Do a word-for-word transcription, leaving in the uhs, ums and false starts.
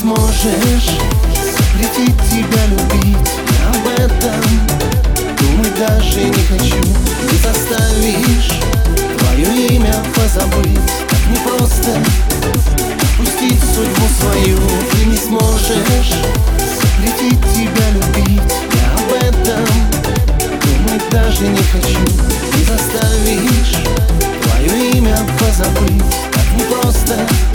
сможешь запретить тебя любить. Я об этом думать даже не хочу. Не заставишь твое имя позабыть. Так непросто отпустить судьбу свою. Ты не сможешь запретить тебя любить. Я об этом думать даже не хочу. Не заставишь твое имя позабыть. Так непросто